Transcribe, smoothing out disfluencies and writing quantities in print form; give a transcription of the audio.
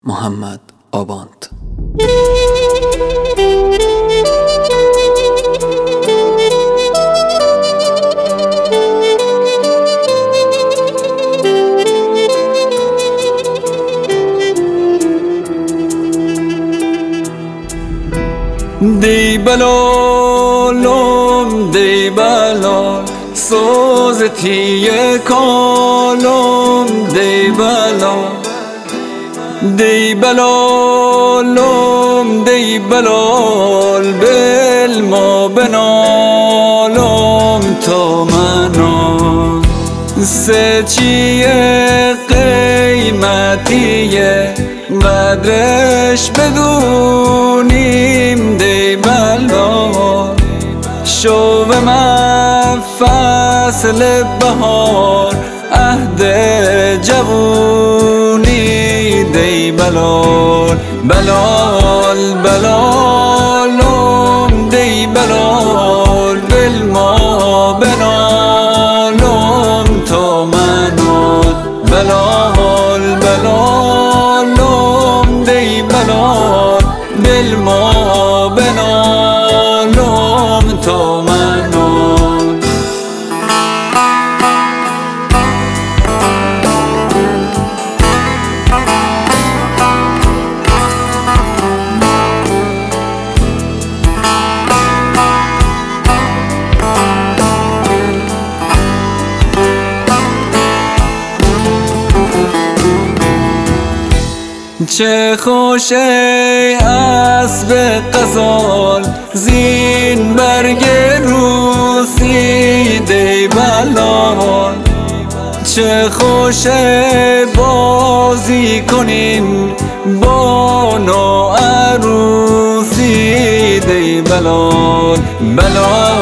محمد آباند. دی بلالم دی بلال سوزتی کالم دی بلال دی بلالم دی بلال بل ما بنالم تا منام سچیه قیمتیه قدرش بدونیم دی بلال شو من فصل بهار عهد جوونی دی بلال بلال بلالم دی بلال بل ما بنالم تا منال بلال بلالم دی بلال بل ما بنالم تا منال چه خوش ای اسب غزال زین برگ روسی دی بلال چه خوش بازی کنین با نوعروسی دی بلال بلال